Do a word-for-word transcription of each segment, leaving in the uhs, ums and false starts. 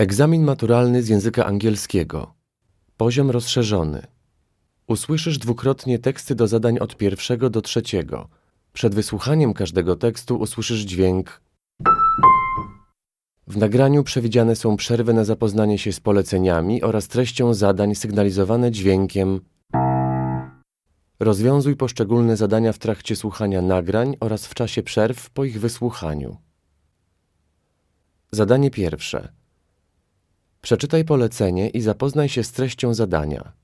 Egzamin maturalny z języka angielskiego. Poziom rozszerzony. Usłyszysz dwukrotnie teksty do zadań od pierwszego do trzeciego. Przed wysłuchaniem każdego tekstu usłyszysz dźwięk. W nagraniu przewidziane są przerwy na zapoznanie się z poleceniami oraz treścią zadań sygnalizowane dźwiękiem. Rozwiązuj poszczególne zadania w trakcie słuchania nagrań oraz w czasie przerw po ich wysłuchaniu. Zadanie pierwsze. Przeczytaj polecenie i zapoznaj się z treścią zadania.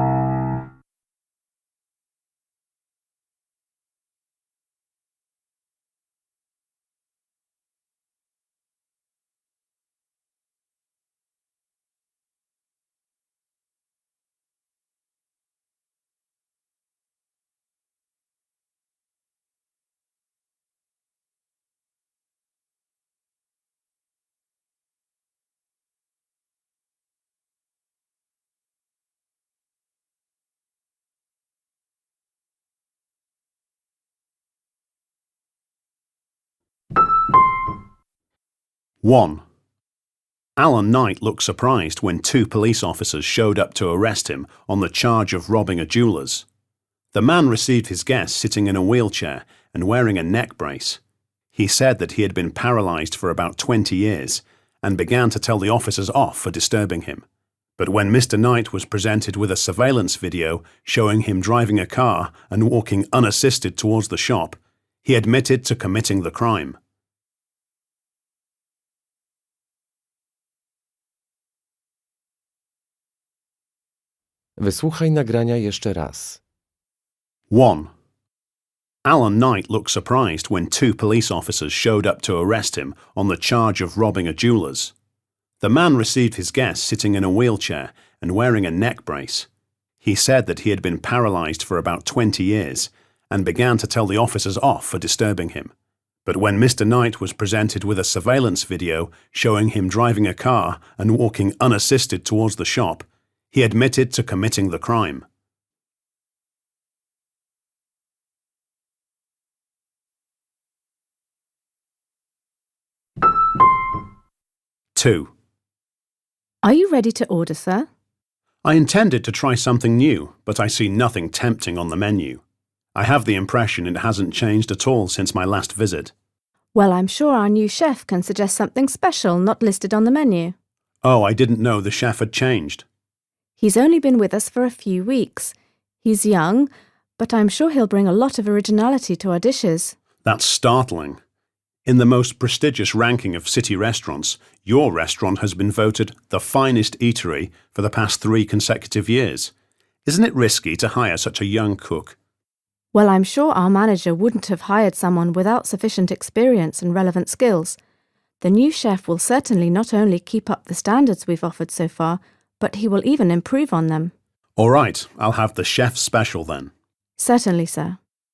one. Alan Knight looked surprised when two police officers showed up to arrest him on the charge of robbing a jeweller's. The man received his guest sitting in a wheelchair and wearing a neck brace. He said that he had been paralysed for about twenty years and began to tell the officers off for disturbing him. But when Mister Knight was presented with a surveillance video showing him driving a car and walking unassisted towards the shop, he admitted to committing the crime. Wysłuchaj nagrania jeszcze raz. one. Alan Knight looked surprised when two police officers showed up to arrest him on the charge of robbing a jeweller's. The man received his guest sitting in a wheelchair and wearing a neck brace. He said that he had been paralysed for about twenty years and began to tell the officers off for disturbing him. But when Mister Knight was presented with a surveillance video showing him driving a car and walking unassisted towards the shop, he admitted to committing the crime. two. Are you ready to order, sir? I intended to try something new, but I see nothing tempting on the menu. I have the impression it hasn't changed at all since my last visit. Well, I'm sure our new chef can suggest something special not listed on the menu. Oh, I didn't know the chef had changed. He's only been with us for a few weeks. He's young, but I'm sure he'll bring a lot of originality to our dishes. That's startling. In the most prestigious ranking of city restaurants, your restaurant has been voted the finest eatery for the past three consecutive years. Isn't it risky to hire such a young cook? Well, I'm sure our manager wouldn't have hired someone without sufficient experience and relevant skills. The new chef will certainly not only keep up the standards we've offered so far, but he will even improve on them. All right, I'll have the chef's special then. Certainly, sir.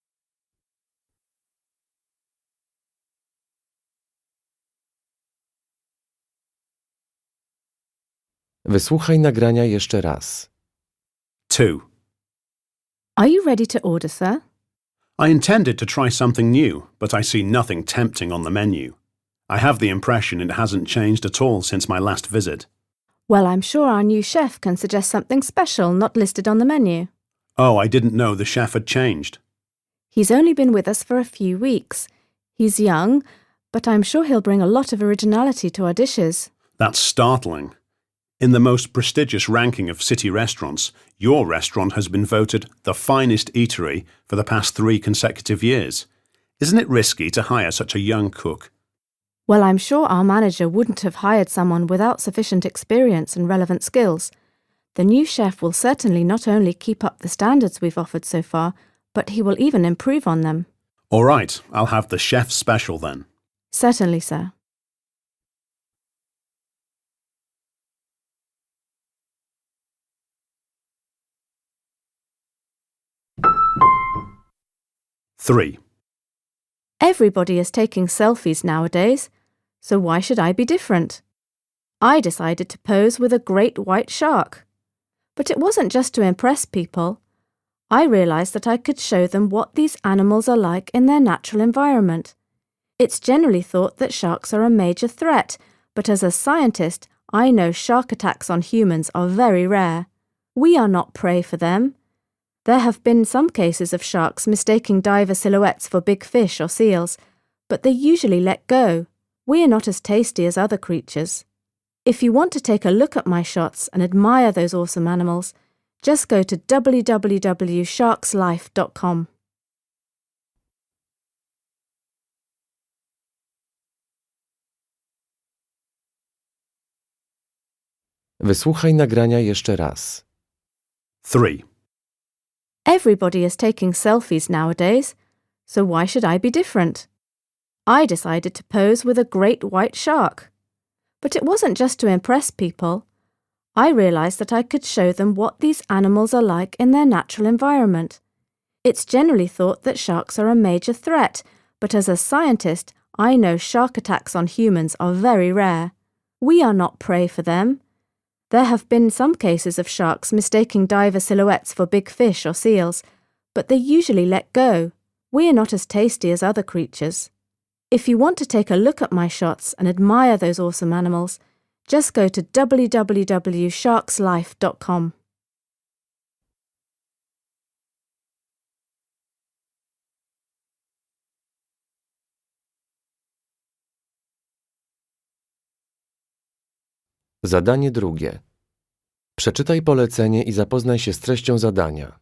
Wysłuchaj nagrania jeszcze raz. two. Are you ready to order, sir? I intended to try something new, but I see nothing tempting on the menu. I have the impression it hasn't changed at all since my last visit. Well, I'm sure our new chef can suggest something special not listed on the menu. Oh, I didn't know the chef had changed. He's only been with us for a few weeks. He's young, but I'm sure he'll bring a lot of originality to our dishes. That's startling. In the most prestigious ranking of city restaurants, your restaurant has been voted the finest eatery for the past three consecutive years. Isn't it risky to hire such a young cook? Well, I'm sure our manager wouldn't have hired someone without sufficient experience and relevant skills. The new chef will certainly not only keep up the standards we've offered so far, but he will even improve on them. All right, I'll have the chef's special then. Certainly, sir. three. Everybody is taking selfies nowadays, so why should I be different? I decided to pose with a great white shark. But it wasn't just to impress people. I realised that I could show them what these animals are like in their natural environment. It's generally thought that sharks are a major threat, but as a scientist, I know shark attacks on humans are very rare. We are not prey for them. There have been some cases of sharks mistaking diver silhouettes for big fish or seals, but they usually let go. We are not as tasty as other creatures. If you want to take a look at my shots and admire those awesome animals, just go to w w w dot sharks life dot com. Wysłuchaj nagrania jeszcze raz. three. Everybody is taking selfies nowadays, so why should I be different? I decided to pose with a great white shark. But it wasn't just to impress people. I realized that I could show them what these animals are like in their natural environment. It's generally thought that sharks are a major threat, but as a scientist, I know shark attacks on humans are very rare. We are not prey for them. There have been some cases of sharks mistaking diver silhouettes for big fish or seals, but they usually let go. We are not as tasty as other creatures. If you want to take a look at my shots and admire those awesome animals, just go to w w w dot sharks life dot com. Zadanie drugie. Przeczytaj polecenie i zapoznaj się z treścią zadania.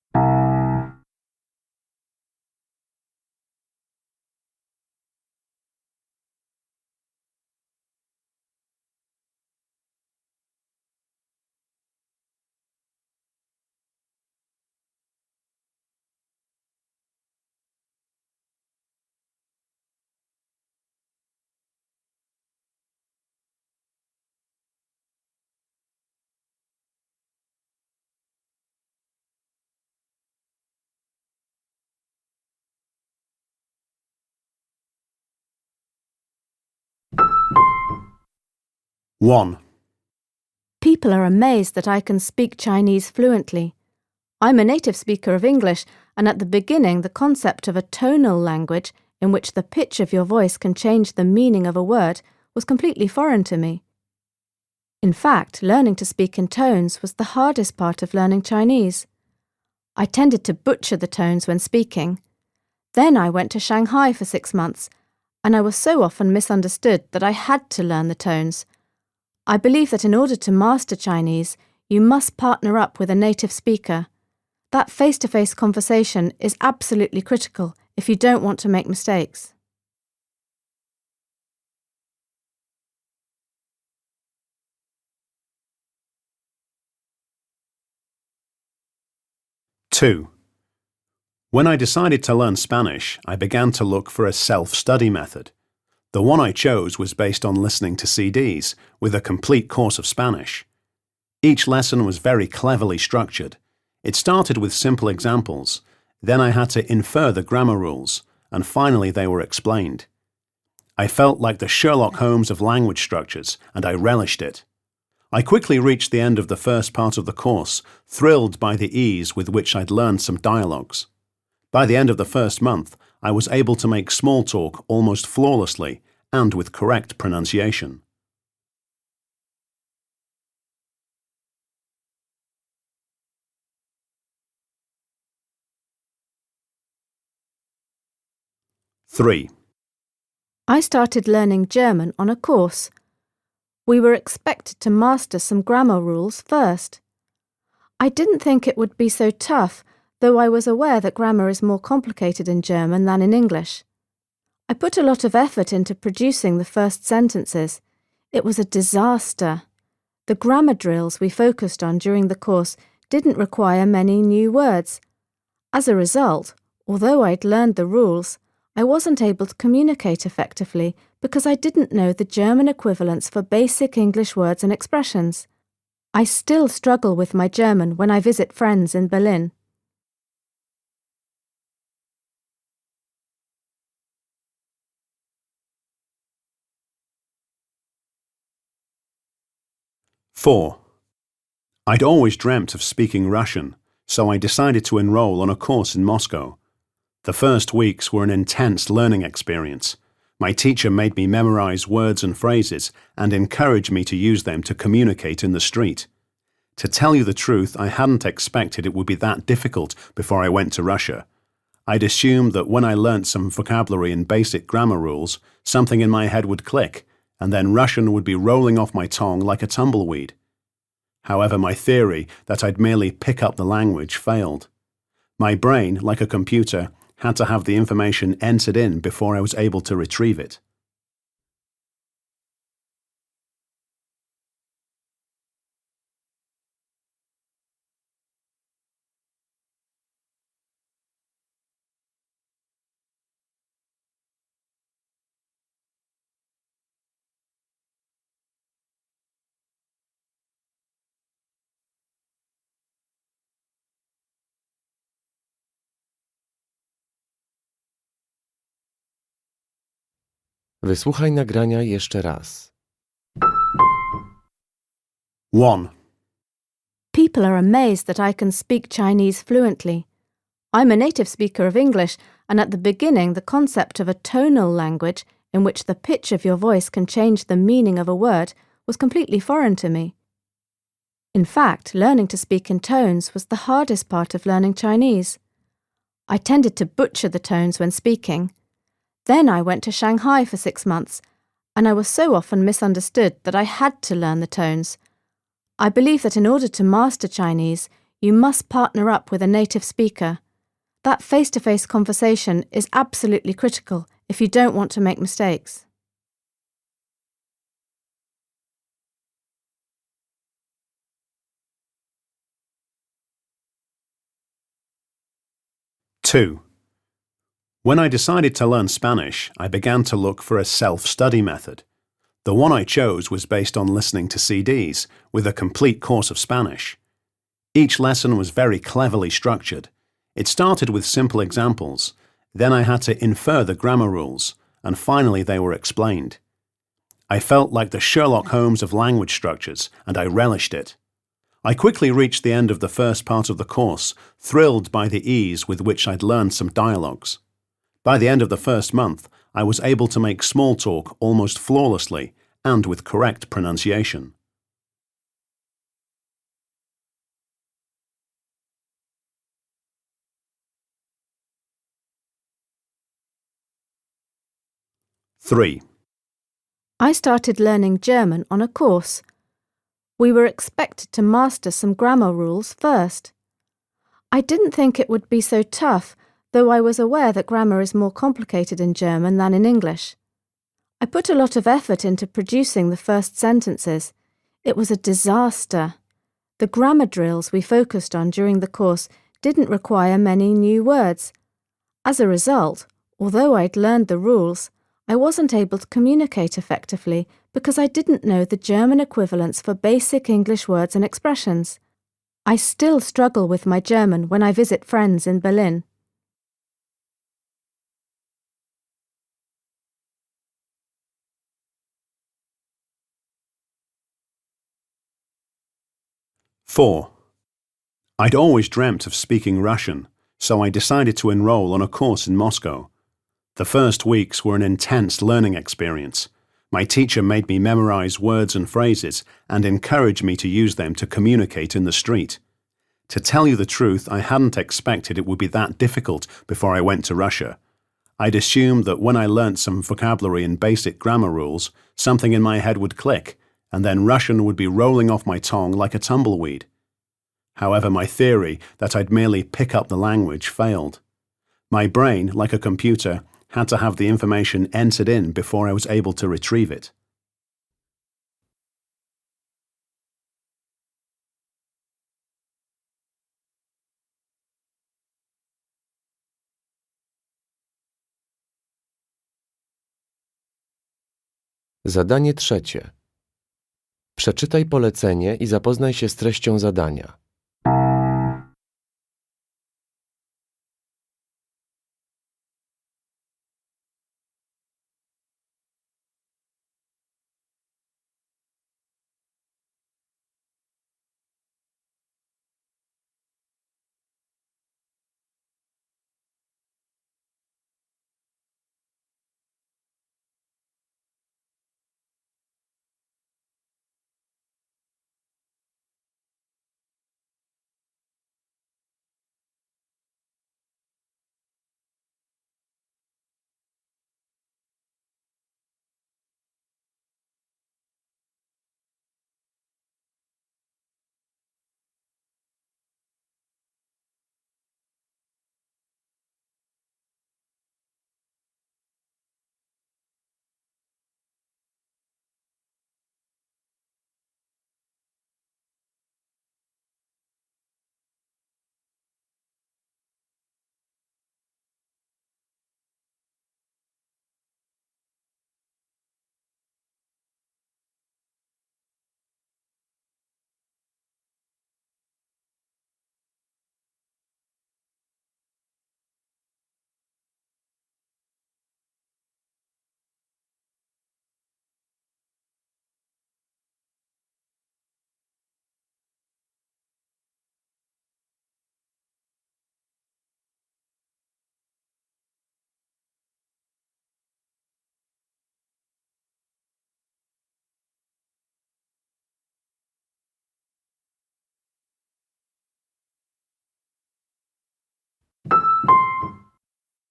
one. People are amazed that I can speak Chinese fluently. I'm a native speaker of English, and at the beginning the concept of a tonal language in which the pitch of your voice can change the meaning of a word was completely foreign to me. In fact, learning to speak in tones was the hardest part of learning Chinese. I tended to butcher the tones when speaking. Then I went to Shanghai for six months, and I was so often misunderstood that I had to learn the tones. I believe that in order to master Chinese, you must partner up with a native speaker. That face-to-face conversation is absolutely critical if you don't want to make mistakes. two. When I decided to learn Spanish, I began to look for a self-study method. The one I chose was based on listening to C Ds, with a complete course of Spanish. Each lesson was very cleverly structured. It started with simple examples, then I had to infer the grammar rules, and finally they were explained. I felt like the Sherlock Holmes of language structures, and I relished it. I quickly reached the end of the first part of the course, thrilled by the ease with which I'd learned some dialogues. By the end of the first month, I was able to make small talk almost flawlessly and with correct pronunciation. three. I started learning German on a course. We were expected to master some grammar rules first. I didn't think it would be so tough, though I was aware that grammar is more complicated in German than in English. I put a lot of effort into producing the first sentences. It was a disaster. The grammar drills we focused on during the course didn't require many new words. As a result, although I'd learned the rules, I wasn't able to communicate effectively because I didn't know the German equivalents for basic English words and expressions. I still struggle with my German when I visit friends in Berlin. four. I'd always dreamt of speaking Russian, so I decided to enroll on a course in Moscow. The first weeks were an intense learning experience, My teacher made me memorize words and phrases and encouraged me to use them to communicate in the street. To tell you the truth, I hadn't expected it would be that difficult before I went to Russia. I'd assumed that when I learnt some vocabulary and basic grammar rules, something in my head would click, and then Russian would be rolling off my tongue like a tumbleweed. However, my theory that I'd merely pick up the language failed. My brain, like a computer, had to have the information entered in before I was able to retrieve it. Wysłuchaj nagrania jeszcze raz. one. People are amazed that I can speak Chinese fluently. I'm a native speaker of English, and at the beginning the concept of a tonal language in which the pitch of your voice can change the meaning of a word was completely foreign to me. In fact, learning to speak in tones was the hardest part of learning Chinese. I tended to butcher the tones when speaking. Then I went to Shanghai for six months, and I was so often misunderstood that I had to learn the tones. I believe that in order to master Chinese, you must partner up with a native speaker. That face-to-face conversation is absolutely critical if you don't want to make mistakes. two. When I decided to learn Spanish, I began to look for a self-study method. The one I chose was based on listening to C Ds, with a complete course of Spanish. Each lesson was very cleverly structured. It started with simple examples, then I had to infer the grammar rules, and finally they were explained. I felt like the Sherlock Holmes of language structures, and I relished it. I quickly reached the end of the first part of the course, thrilled by the ease with which I'd learned some dialogues. By the end of the first month, I was able to make small talk almost flawlessly and with correct pronunciation. three. I started learning German on a course. We were expected to master some grammar rules first. I didn't think it would be so tough, though I was aware that grammar is more complicated in German than in English. I put a lot of effort into producing the first sentences. It was a disaster. The grammar drills we focused on during the course didn't require many new words. As a result, although I'd learned the rules, I wasn't able to communicate effectively because I didn't know the German equivalents for basic English words and expressions. I still struggle with my German when I visit friends in Berlin. four. I'd always dreamt of speaking Russian, so I decided to enroll on a course in Moscow. The first weeks were an intense learning experience. My teacher made me memorize words and phrases and encouraged me to use them to communicate in the street. To tell you the truth, I hadn't expected it would be that difficult before I went to Russia. I'd assumed that when I learnt some vocabulary and basic grammar rules, something in my head would click, and then Russian would be rolling off my tongue like a tumbleweed. However, my theory that I'd merely pick up the language failed. My brain, like a computer, had to have the information entered in before I was able to retrieve it. Zadanie trzecie. Przeczytaj polecenie i zapoznaj się z treścią zadania.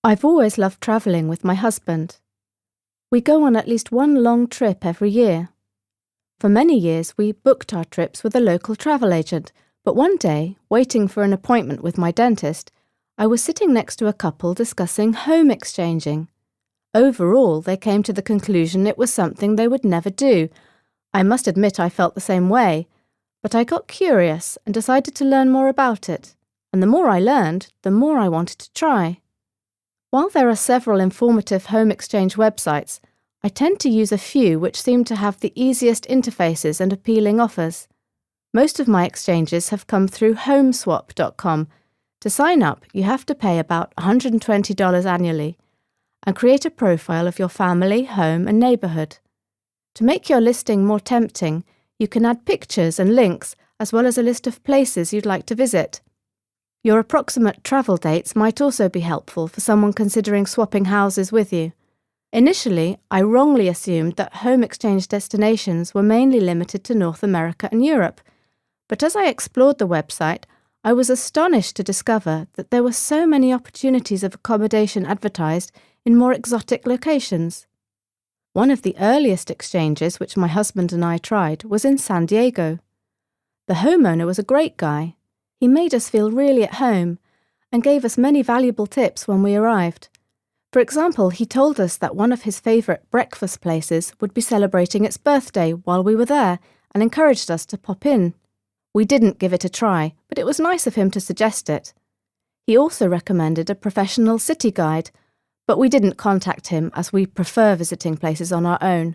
I've always loved travelling with my husband. We go on at least one long trip every year. For many years, we booked our trips with a local travel agent, but one day, waiting for an appointment with my dentist, I was sitting next to a couple discussing home exchanging. Overall, they came to the conclusion it was something they would never do. I must admit I felt the same way, but I got curious and decided to learn more about it, and the more I learned, the more I wanted to try. While there are several informative home exchange websites, I tend to use a few which seem to have the easiest interfaces and appealing offers. Most of my exchanges have come through home swap dot com. To sign up, you have to pay about one hundred twenty dollars annually and create a profile of your family, home, and neighbourhood. To make your listing more tempting, you can add pictures and links as well as a list of places you'd like to visit. Your approximate travel dates might also be helpful for someone considering swapping houses with you. Initially, I wrongly assumed that home exchange destinations were mainly limited to North America and Europe, but as I explored the website, I was astonished to discover that there were so many opportunities of accommodation advertised in more exotic locations. One of the earliest exchanges which my husband and I tried was in San Diego. The homeowner was a great guy. He made us feel really at home and gave us many valuable tips when we arrived. For example, he told us that one of his favourite breakfast places would be celebrating its birthday while we were there and encouraged us to pop in. We didn't give it a try, but it was nice of him to suggest it. He also recommended a professional city guide, but we didn't contact him as we prefer visiting places on our own.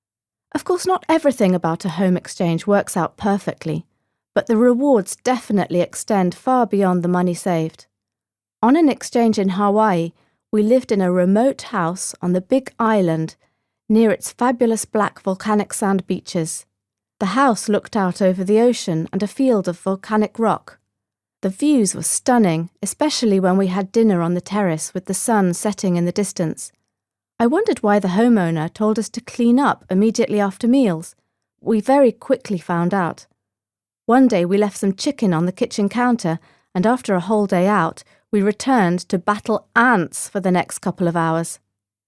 Of course, not everything about a home exchange works out perfectly, but the rewards definitely extend far beyond the money saved. On an exchange in Hawaii, we lived in a remote house on the Big Island, near its fabulous black volcanic sand beaches. The house looked out over the ocean and a field of volcanic rock. The views were stunning, especially when we had dinner on the terrace with the sun setting in the distance. I wondered why the homeowner told us to clean up immediately after meals. We very quickly found out. One day we left some chicken on the kitchen counter, and after a whole day out, we returned to battle ants for the next couple of hours.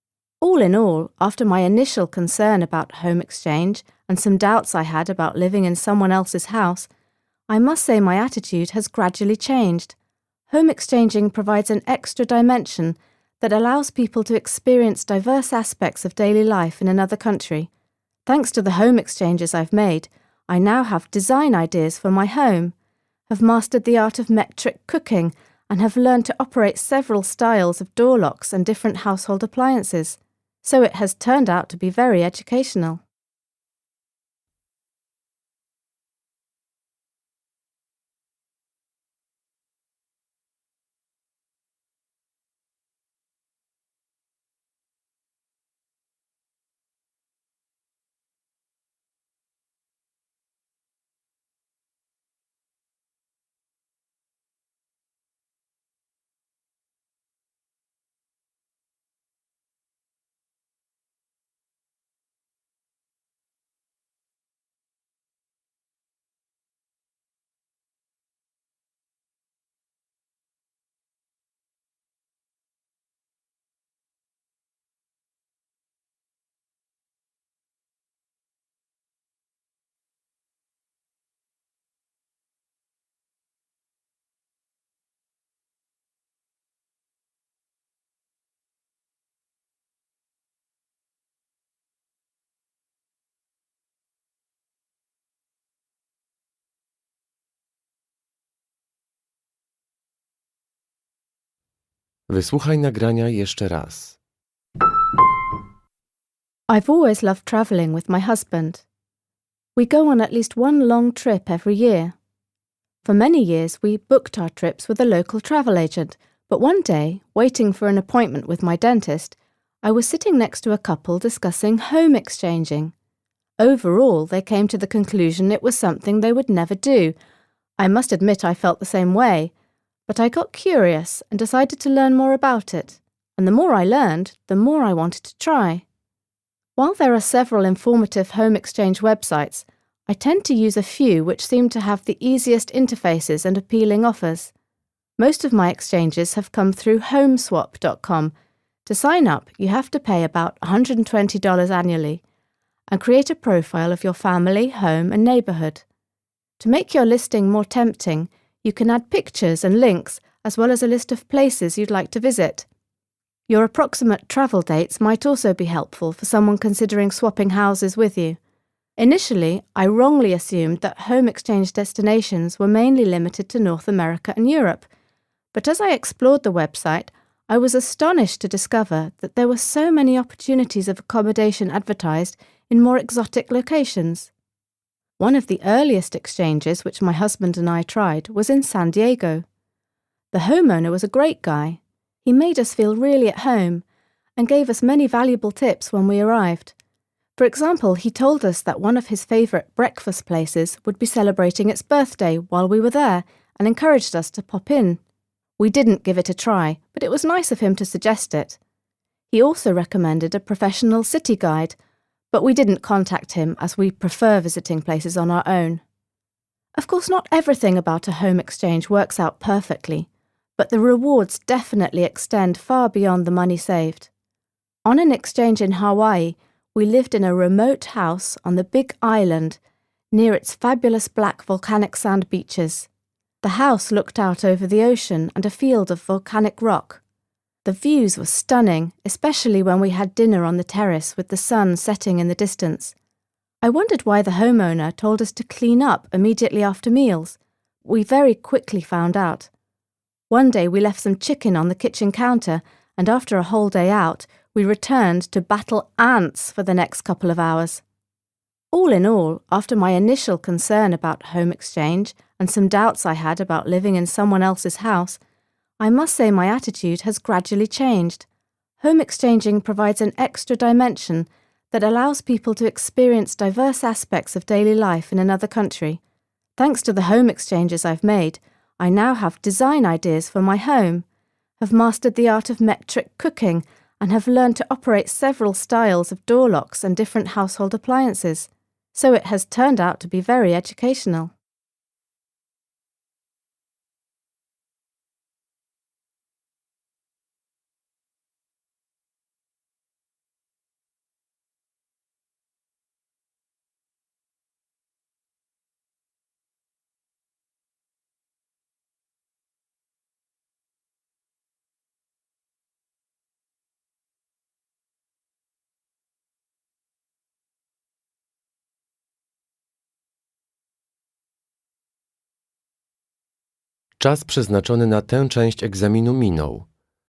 All in all, after my initial concern about home exchange and some doubts I had about living in someone else's house, I must say my attitude has gradually changed. Home exchanging provides an extra dimension that allows people to experience diverse aspects of daily life in another country. Thanks to the home exchanges I've made, I now have design ideas for my home, have mastered the art of metric cooking, and have learned to operate several styles of door locks and different household appliances. So it has turned out to be very educational. Wysłuchaj nagrania jeszcze raz. I've always loved travelling with my husband. We go on at least one long trip every year. For many years, we booked our trips with a local travel agent, but one day, waiting for an appointment with my dentist, I was sitting next to a couple discussing home exchanging. Overall, they came to the conclusion it was something they would never do. I must admit I felt the same way, but I got curious and decided to learn more about it, and the more I learned, the more I wanted to try. While there are several informative home exchange websites, I tend to use a few which seem to have the easiest interfaces and appealing offers. Most of my exchanges have come through homeswap dot com. To sign up, you have to pay about one hundred twenty dollars annually and create a profile of your family, home, and neighborhood. To make your listing more tempting, you can add pictures and links as well as a list of places you'd like to visit. Your approximate travel dates might also be helpful for someone considering swapping houses with you. Initially, I wrongly assumed that home exchange destinations were mainly limited to North America and Europe, but as I explored the website, I was astonished to discover that there were so many opportunities of accommodation advertised in more exotic locations. One of the earliest exchanges which my husband and I tried was in San Diego. The homeowner was a great guy. He made us feel really at home and gave us many valuable tips when we arrived. For example, he told us that one of his favourite breakfast places would be celebrating its birthday while we were there and encouraged us to pop in. We didn't give it a try, but it was nice of him to suggest it. He also recommended a professional city guide, but we didn't contact him as we prefer visiting places on our own. Of course, not everything about a home exchange works out perfectly, but the rewards definitely extend far beyond the money saved. On an exchange in Hawaii, we lived in a remote house on the Big Island near its fabulous black volcanic sand beaches. The house looked out over the ocean and a field of volcanic rock. The views were stunning, especially when we had dinner on the terrace with the sun setting in the distance. I wondered why the homeowner told us to clean up immediately after meals. We very quickly found out. One day we left some chicken on the kitchen counter, and after a whole day out, we returned to battle ants for the next couple of hours. All in all, after my initial concern about home exchange and some doubts I had about living in someone else's house, I must say my attitude has gradually changed. Home exchanging provides an extra dimension that allows people to experience diverse aspects of daily life in another country. Thanks to the home exchanges I've made, I now have design ideas for my home, have mastered the art of metric cooking, and have learned to operate several styles of door locks and different household appliances. So it has turned out to be very educational. Czas przeznaczony na tę część egzaminu minął.